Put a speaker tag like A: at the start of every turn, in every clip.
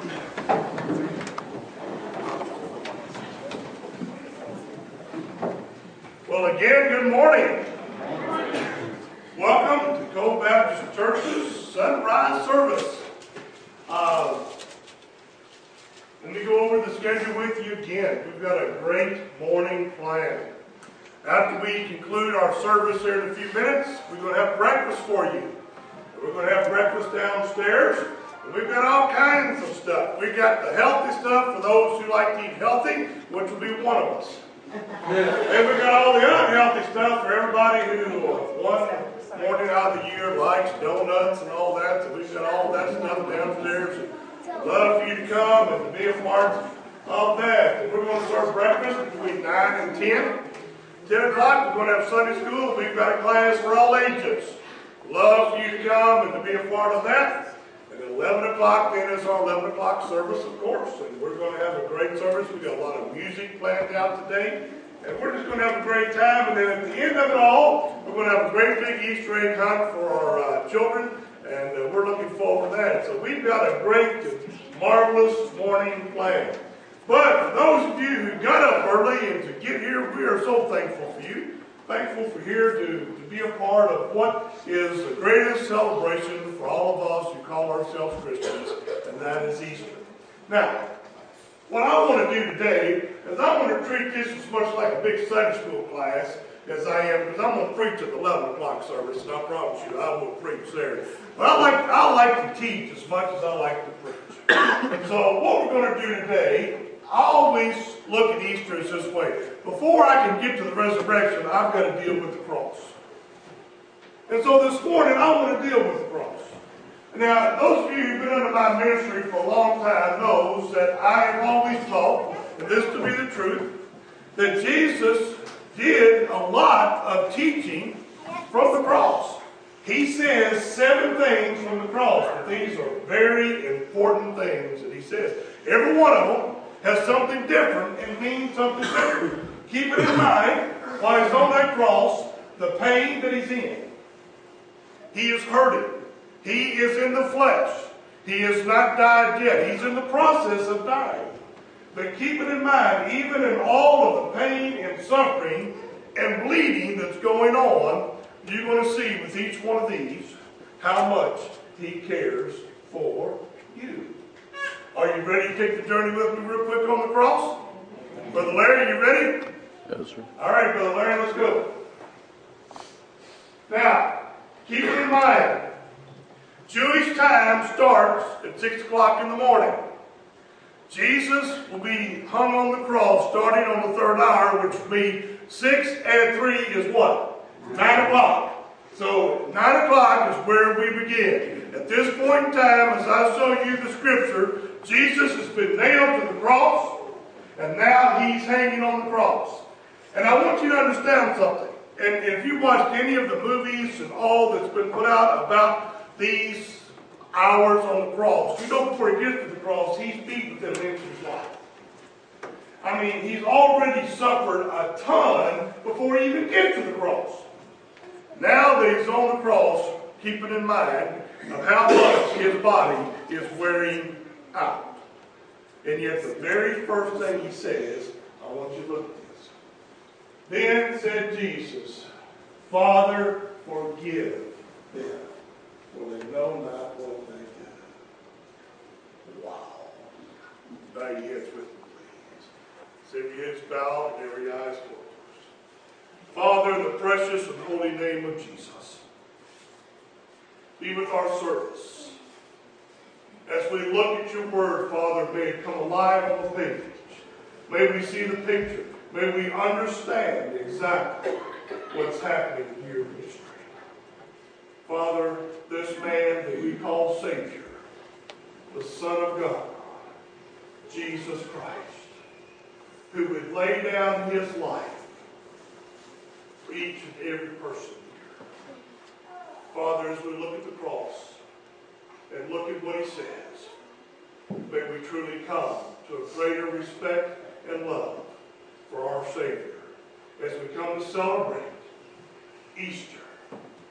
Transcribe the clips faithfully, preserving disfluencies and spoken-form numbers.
A: Well, again, good morning. Welcome to Cove Baptist Church's Sunrise Service. Uh, let me go over the schedule with you again. We've got a great morning planned. After we conclude our service here in a few minutes, we're going to have breakfast for you. We're going to have breakfast downstairs. And we've got all kinds of stuff. We've got the healthy stuff for those who like to eat healthy, which will be one of us. And we've got all the unhealthy stuff for everybody who one morning out of the year likes donuts and all that. So we've got all that stuff downstairs. I'd love for you to come and to be a part of that. And we're going to serve breakfast between nine and ten. ten o'clock, we're going to have Sunday school. We've got a class for all ages. Love for you to come and to be a part of that. And at eleven o'clock, then is our eleven o'clock service, of course. And we're going to have a great service. We've got a lot of music planned out today. And we're just going to have a great time. And then at the end of it all, we're going to have a great big Easter egg hunt for our uh, children. And uh, we're looking forward to that. So we've got a great, marvelous morning planned. But for those of you who got up early and to get here, we are so thankful for you. Thankful for here to, to be a part of what is the greatest celebration for all of us who call ourselves Christians, and that is Easter. Now, what I want to do today is I want to treat this as much like a big Sunday school class as I am, because I'm going to preach at the eleven o'clock service, and I promise you I will preach there. But I like, I like to teach as much as I like to preach. And so what we're going to do today, I always look at Easter as this way. Before I can get to the resurrection, I've got to deal with the cross. And so this morning, I want to deal with the cross. Now, those of you who've been under my ministry for a long time knows that I have always taught, and this to be the truth, that Jesus did a lot of teaching from the cross. He says seven things from the cross, but these are very important things that he says. Every one of them has something different and means something different. Keep it in mind, while he's on that cross, the pain that he's in. He is hurting. He is in the flesh. He has not died yet. He's in the process of dying. But keep it in mind, even in all of the pain and suffering and bleeding that's going on, you're going to see with each one of these how much he cares for you. Are you ready to take the journey with me real quick on the cross? Brother Larry, you ready?
B: Yes, sir.
A: All right, Brother Larry, let's go. Now, keep it in mind, Jewish time starts at six o'clock in the morning. Jesus will be hung on the cross starting on the third hour, which will be six and three is what? nine o'clock. So nine o'clock is where we begin. At this point in time, as I show you the scripture, Jesus has been nailed to the cross, and now he's hanging on the cross. And I want you to understand something. And, and if you watched any of the movies and all that's been put out about these hours on the cross, you know before he gets to the cross, he's beat within an inch of his life. I mean, he's already suffered a ton before he even gets to the cross. Now that he's on the cross, keep it in mind of how much his body is wearing out. And yet the very first thing he says, I want you to look at this. Then said Jesus, Father, forgive them, for they know not what they do. Wow. Bow your heads with me, please. So every head's bowed and every eye's closed. Father, in the precious and holy name of Jesus, be with our service. As we look at your word, Father, may it come alive on the page. May we see the picture. May we understand exactly what's happening here in history. Father, this man that we call Savior, the Son of God, Jesus Christ, who would lay down his life for each and every person here. Father, as we look at the cross and look at what he says, may we truly come to a greater respect and love for our Savior as we come to celebrate Easter,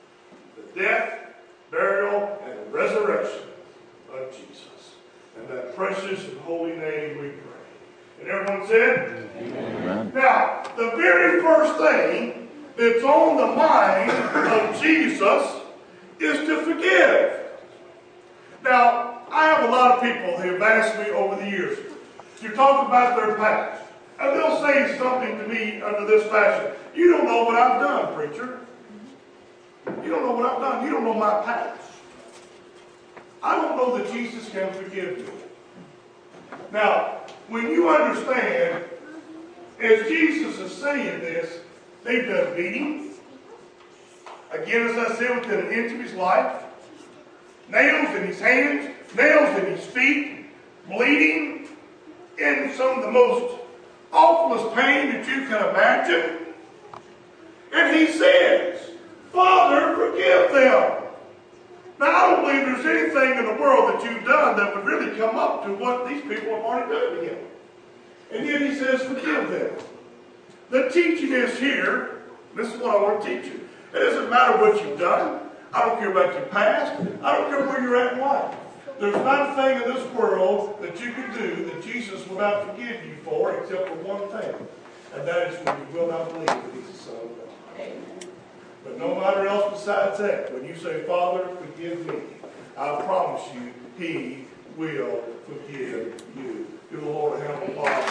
A: the death, burial, and resurrection of Jesus. And that precious and holy name we pray. And everyone said?
B: Amen.
A: Now, the very first thing that's on the mind of Jesus is to forgive. Now, I have a lot of people who have asked me over the years to talk about their past. And they'll say something to me under this fashion. You don't know what I've done, preacher. You don't know what I've done. You don't know my past. I don't know that Jesus can forgive you. Now, when you understand, as Jesus is saying this, they've done beatings. Again, as I said, within an inch of his life. Nails in his hands, nails in his feet, bleeding in some of the most awfulest pain that you can imagine. And he says, Father, forgive them. Now, I don't believe there's anything in the world that you've done that would really come up to what these people have already done to him. And yet he says, forgive them. The teaching is here. This is what I want to teach you. It doesn't matter what you've done. I don't care about your past. I don't care where you're at in life. There's not a thing in this world that you can do that Jesus will not forgive you for except for one thing. And that is when you will not believe that he's the Son of God. Amen. But no matter else besides that, when you say, Father, forgive me, I promise you, he will forgive you. Give the Lord a hand of applause.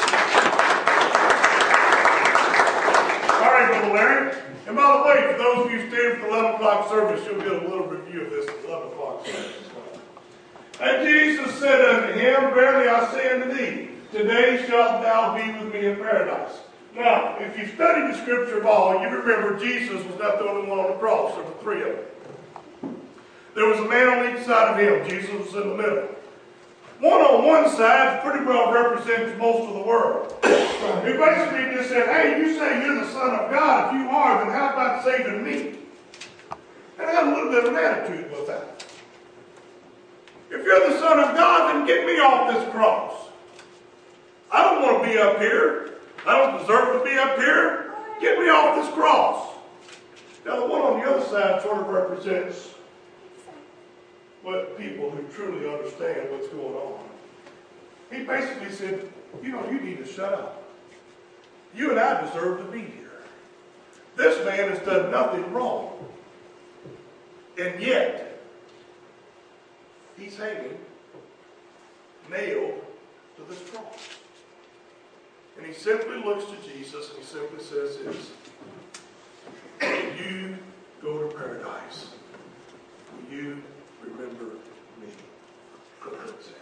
A: All right, Brother Larry. And by the way, for those of you staying for the eleven o'clock service, you'll get a little review of this at eleven o'clock service. And Jesus said unto him, Verily I say unto thee, today shalt thou be with me in paradise. Now, if you study the scripture at all, you remember Jesus was not the only one on the cross. There were three of them. There was a man on each side of him. Jesus was in the middle. One on one side pretty well represents most of the world. He basically just said, hey, you say you're the Son of God. If you are, then how about saving me? And I had a little bit of an attitude with that. If you're the Son of God, then get me off this cross. I don't want to be up here. I don't deserve to be up here. Get me off this cross. Now, the one on the other side sort of represents what people who truly understand what's going on. He basically said, you know, you need to shut up. You and I deserve to be here. This man has done nothing wrong. And yet, he's hanging, nailed to this cross. And he simply looks to Jesus and he simply says this, you go to paradise. You remember me. Look what it says.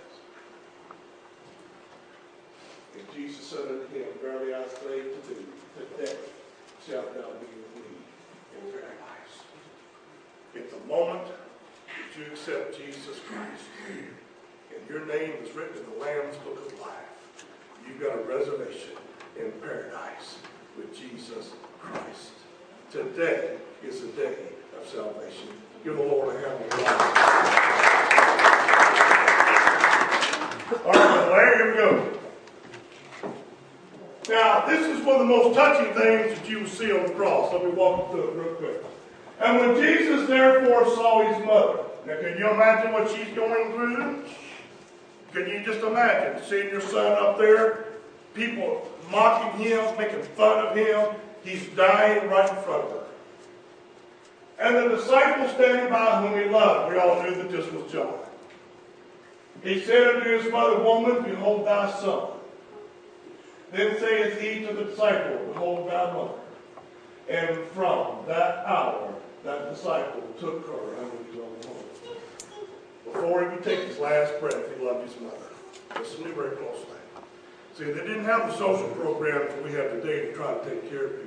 A: And Jesus said unto him, Verily I say to thee, today shalt thou be with me in paradise. It's the moment that you accept Jesus Christ, and your name is written in the Lamb's Book of Life. You've got a reservation in paradise with Jesus Christ. Today is the day of salvation. Give the Lord a hand of applause. All right, Larry, here we go. Now, this is one of the most touching things that you will see on the cross. Let me walk you through it real quick. And when Jesus therefore saw his mother, now can you imagine what she's going through? Can you just imagine seeing your son up there, people mocking him, making fun of him? He's dying right in front of her. And the disciples standing by whom he loved, we all knew that this was John. He said unto his mother, Woman, behold thy son. Then saith he to the disciple, Behold thy mother. And from that hour, that disciple took her under his own home. Before he could take his last breath, he loved his mother. Listen to me very closely. See, they didn't have the social programs that we have today to try to take care of people.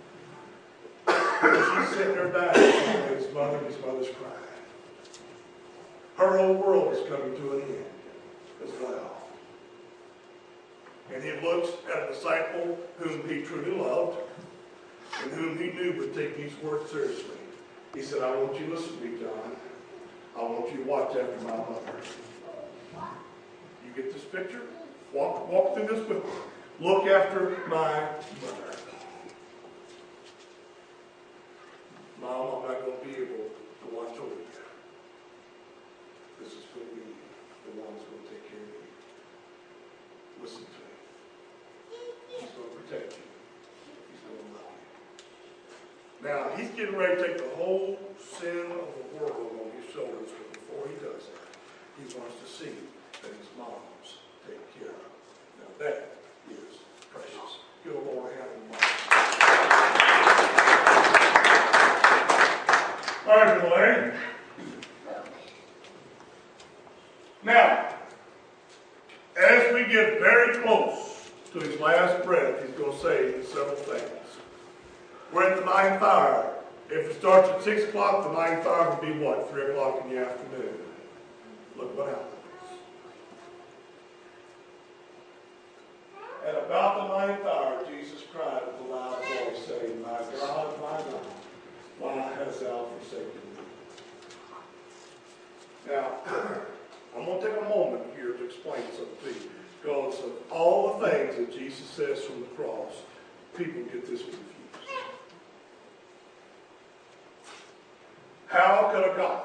A: She's sitting there dying, his mother, and his mother's crying. Her whole world is coming to an end as well. And he looks at a disciple whom he truly loved and whom he knew would take these words seriously. He said, I want you to listen to me, John. I want you to watch after my mother. You get this picture? Walk, walk through this with me. Look after my mother. Mom, I'm not going to be able to watch over you. This is going to be the one who's going to take care of you. he's getting ready to take the whole sin of the world on his shoulders, but before he does that, he wants to see that his mom's taken care of. Now that is precious. Give the Lord a hand in mom. All right, Brother Larry. Now, as we get very close to his last breath, he's going to say several things. We're at the ninth hour. If it starts at six o'clock, the ninth hour would be what? three o'clock in the afternoon. Look what happens. At about the ninth hour, Jesus cried with a loud voice, saying, My God, my God, why hast thou forsaken me? Now, I'm going to take a moment here to explain something to you. Because of all the things that Jesus says from the cross, people get this confused. How could a God,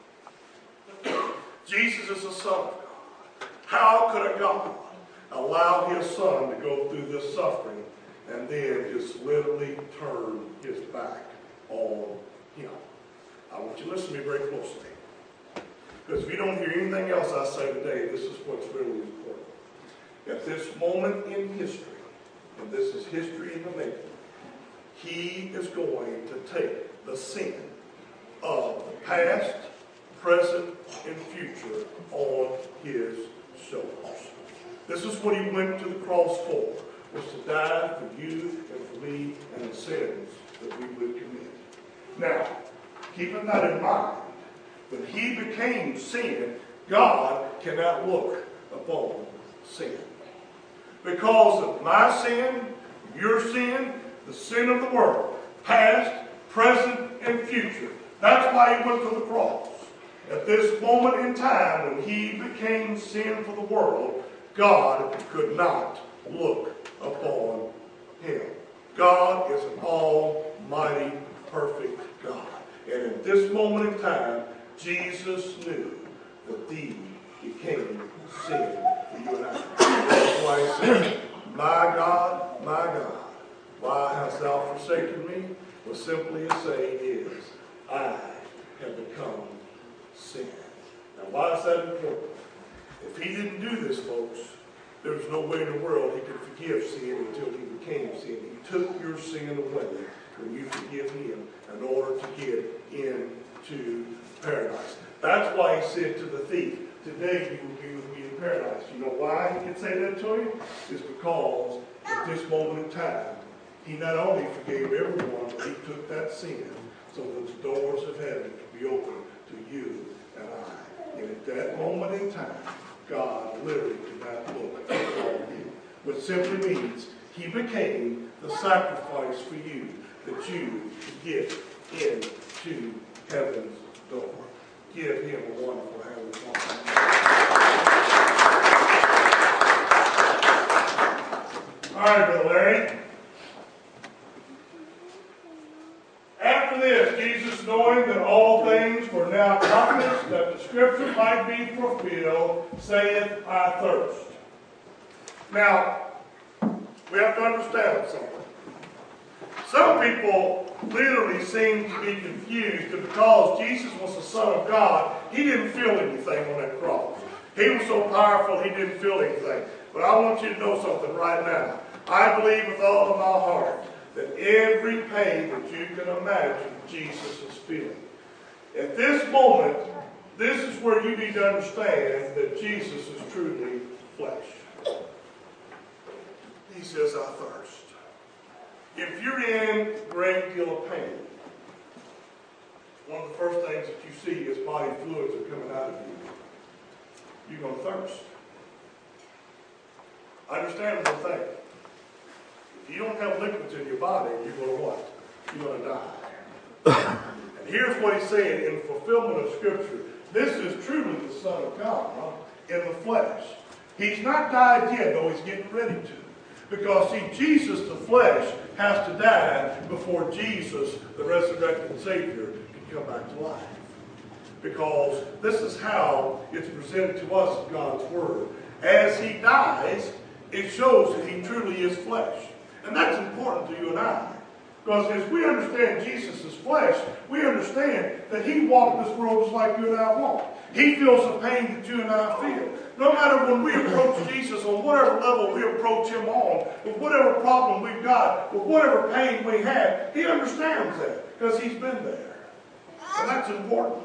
A: Jesus is the Son of God, how could a God allow his Son to go through this suffering and then just literally turn his back on him? I want you to listen to me very closely. Because if you don't hear anything else I say today, this is what's really important. At this moment in history, and this is history in the making, he is going to take the sin of the past, present, and future on his shoulders. This is what he went to the cross for, was to die for you and for me and the sins that we would commit. Now, keeping that in mind, when he became sin, God cannot look upon sin. Because of my sin, your sin, the sin of the world, past, present, and future. That's why he went to the cross. At this moment in time, when he became sin for the world, God could not look upon him. God is an almighty, perfect God. And at this moment in time, Jesus knew that he became sin for you and I. That's why he said, My God, my God, why hast thou forsaken me? Well, simply a saying is, I have become sin. Now, why is that important? If he didn't do this, folks, there's no way in the world he could forgive sin until he became sin. He took your sin away when you forgive him in order to get into paradise. That's why he said to the thief, today you will be with me in paradise. You know why he could say that to him? It's because at this moment in time, he not only forgave everyone, but he took that sin so that the doors of heaven could be open to you and I. And at that moment in time, God literally did not look upon you. Which simply means he became the sacrifice for you, that you could get into heaven's door. Give him a wonderful hand of applause. All right, Brother Larry. After this, Jesus, knowing that all things were now accomplished, that the scripture might be fulfilled, saith, I thirst. Now, we have to understand something. Some people literally seem to be confused that because Jesus was the Son of God, he didn't feel anything on that cross. He was so powerful, he didn't feel anything. But I want you to know something right now. I believe with all of my heart that every pain that you can imagine, Jesus is feeling. At this moment, this is where you need to understand that Jesus is truly flesh. He says, I thirst. If you're in a great deal of pain, one of the first things that you see is body fluids are coming out of you. You're going to thirst. Understand one thing. If you don't have liquids in your body, you're going to what? You're going to die. And here's what he's saying in fulfillment of Scripture. This is truly the Son of God, huh? In the flesh. He's not died yet, though he's getting ready to. Because, see, Jesus, the flesh, has to die before Jesus, the resurrected Savior, can come back to life. Because this is how it's presented to us in God's Word. As he dies, it shows that he truly is flesh. And that's important to you and I. Because as we understand Jesus' flesh, we understand that he walked this world just like you and I walk. He feels the pain that you and I feel. No matter when we approach Jesus on whatever level we approach him on, with whatever problem we've got, with whatever pain we have, he understands that because he's been there. And that's important.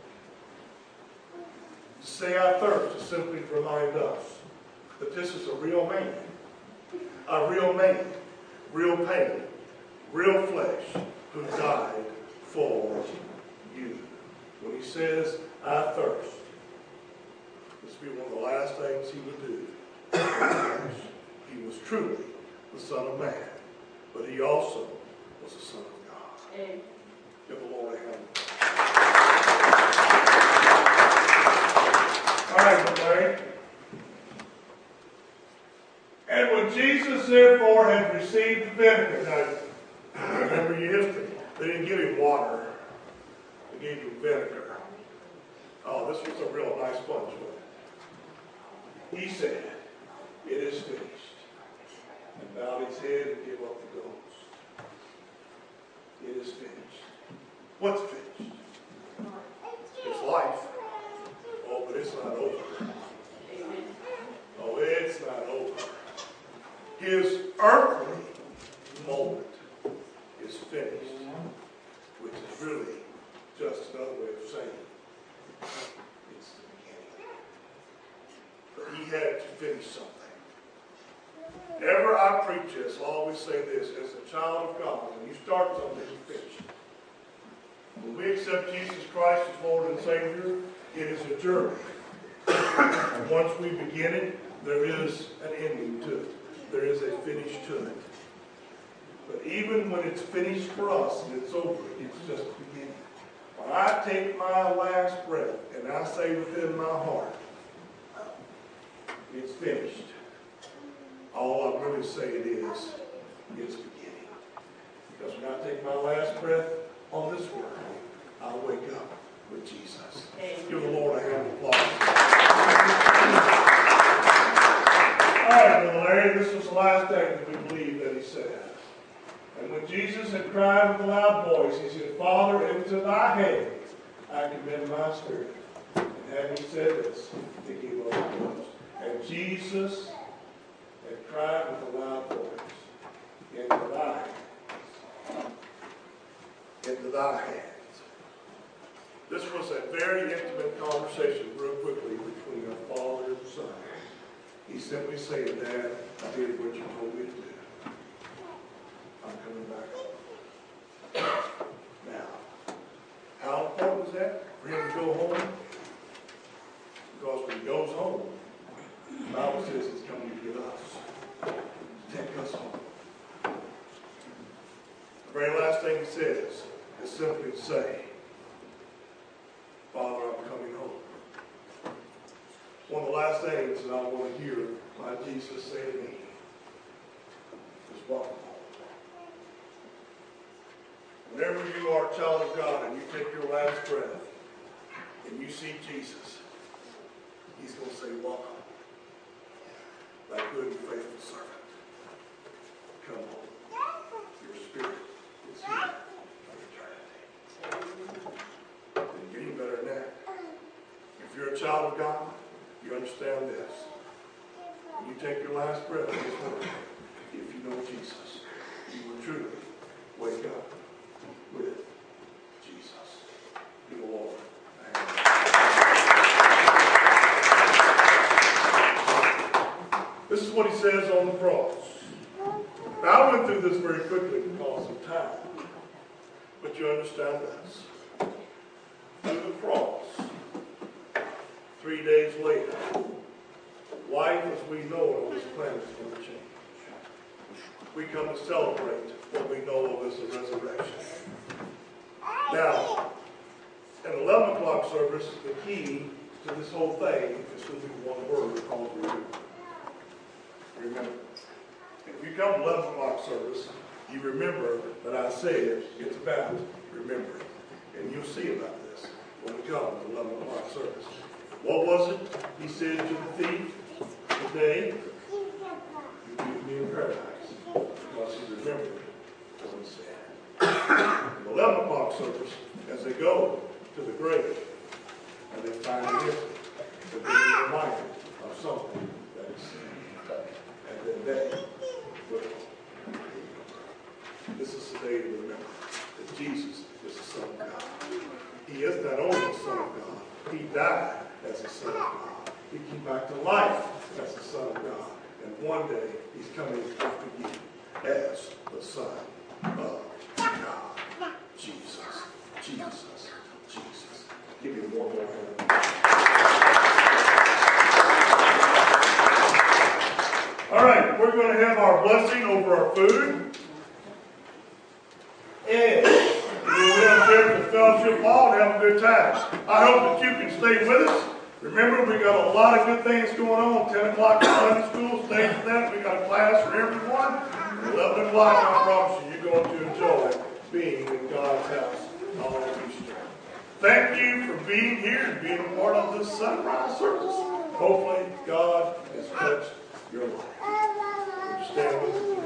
A: To say I thirst is simply to remind us that this is a real man. A real man. Real pain. Real flesh who died for you. When he says, I thirst, this will be one of the last things he would do. He was truly the Son of Man, but he also was the Son of God. Amen. Give the Lord a hand. All right, Larry. And when Jesus therefore had received the vinegar, now remember your history. They didn't give him water. They gave him vinegar. Oh, this was a real nice bunch, wasn't it? He said, it is finished. And bowed his head and gave up the ghost. It is finished. What's finished? It's life. Oh, but it's not over. Oh, it's not over. His earthly moment is finished, which is really just another way of saying it's the beginning. But he had to finish something. Whenever I preach this, I'll always say this: as a child of God, when you start something, you finish it. When we accept Jesus Christ as Lord and Savior, it is a journey. And once we begin it, there is an ending to it. There is a finish to it. But even when it's finished for us and it's over, it's just the beginning. When I take my last breath and I say within my heart, it's finished, all I really say it is, it's beginning. Because when I take my last breath on this world, I'll wake up with Jesus. Amen. Give the Lord a hand of applause. All right, Brother Larry, this was the last thing that we believe that he said. And when Jesus had cried with a loud voice, he said, Father, into thy hands I commend my spirit. And having said this, he gave up the ghost. And Jesus had cried with a loud voice, into thy hands. Into thy hands. This was a very intimate conversation, real quickly, between our father and son. He simply said, Dad, I did what you told me to do. I'm coming back. Now, how important is that for him to go home? Because when he goes home, the Bible says he's coming to get us, to take us home. The very last thing he says is simply to say, Father, I'm coming home. One of the last things that I want to hear my Jesus say to me is welcome home. Whenever you are a child of God and you take your last breath and you see Jesus, he's going to say, welcome, thy good and faithful servant. Come home. Your spirit is here for eternity. And getting better than that. If you're a child of God, you understand this. When you take your last breath in this world, if you know Jesus, you will truly wake up with Jesus. Give the Lord a hand. This is what he says on the cross. Now, I went through this very quickly because of time. But you understand this. Through the cross, three days later, life as we know it on this planet is going to change. We come to celebrate what we know of as the resurrection. Now, at eleven o'clock service, the key to this whole thing is going to be one word called remember. Remember. If you come to eleven o'clock service, you remember that I said it's about remembering. And you'll see about this when we come to eleven o'clock service. What was it he said to the thief? Today, you meet me in paradise. Because he remembered what he said. the eleven o'clock service as they go to the grave. And they find him to be a reminder of something that is said. And then they will. This is the day to remember that Jesus is the Son of God. He is not only the Son of God, he died as the Son of God. He came back to life as the Son of God. And one day he's coming after you as the Son of God. Jesus, Jesus, Jesus. Give me one more hand. All right, we're going to have our blessing over our food. And we're up there at the fellowship hall and have a good time. I hope that you can stay with us. Remember, we got a lot of good things going on. ten o'clock Sunday school, stay for that. We got a class for everyone. eleven o'clock, I promise you, you're going to enjoy being in God's house all Easter. Thank you for being here and being a part of this sunrise service. Hopefully, God has touched your life. Would you stand with us?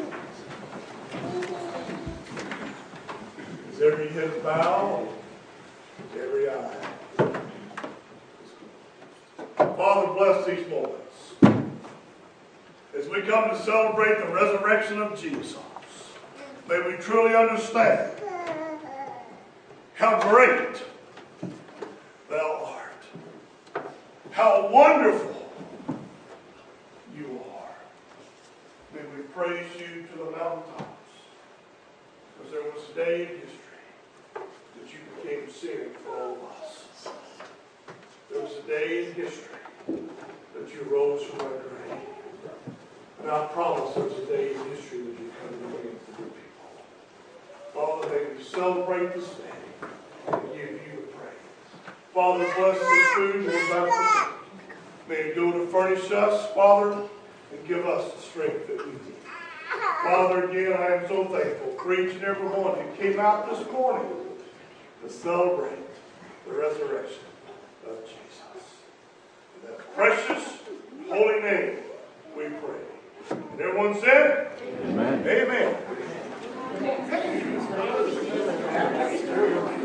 A: As every head bow, every eye. Father, bless these moments. As we come to celebrate the resurrection of Jesus, may we truly understand how great thou art. How wonderful you are. May we praise you to the mountaintops. Because there was a day in history that you became sin for all of us. There was a day in history that you rose from our grave. And I promise there's a day in history that you come again for your people. Father, may we celebrate this day and give you the praise. Father, bless this food we're about to take. May it go to furnish us, Father, and give us the strength that we need. Father, again, I am so thankful for each and every one who came out this morning to celebrate the resurrection of Jesus. In that precious, holy name, we pray. And everyone said, Amen. Amen.